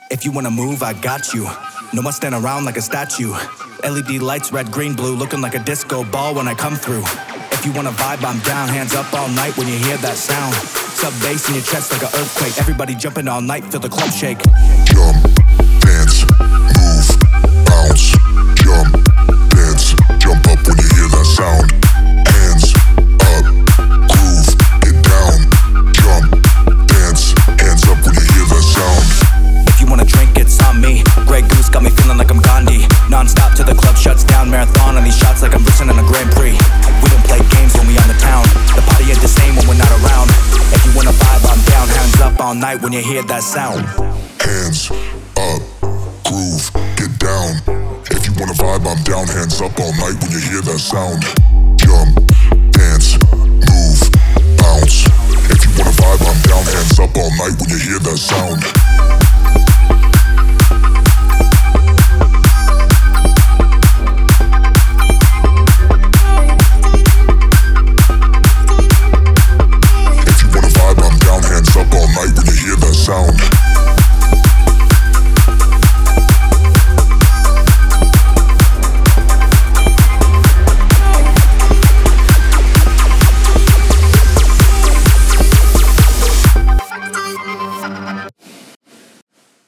If you wanna move, I got you. No one stand around like a statue. LED lights, red, green, blue, looking like a disco ball when I come through. If you wanna vibe, I'm down. Hands up all night when you hear that sound. Sub bass in your chest like an earthquake. Everybody jumping all night, feel the club shake. Jump, dance, move, bounce. Jump, dance, jump up when you hear that sound. Hands up, groove, get down. Jump, dance, hands up when you hear that sound. If you wanna drink, it's on me. Grey Goose got me feeling like I'm Gandhi. Non-stop till the club shuts down. Marathon on these shots like I'm racing in a Grand Prix. We don't play games when we on the town. The party ain't the same when we're not around. If you wanna vibe, I'm down. Hands up all night when you hear that sound. Hands up, groove, get down. If you wanna vibe, I'm down. Hands up all night when you hear that sound. Jump, dance, move, bounce. If you wanna vibe, I'm down. Hands up all night when you hear that sound.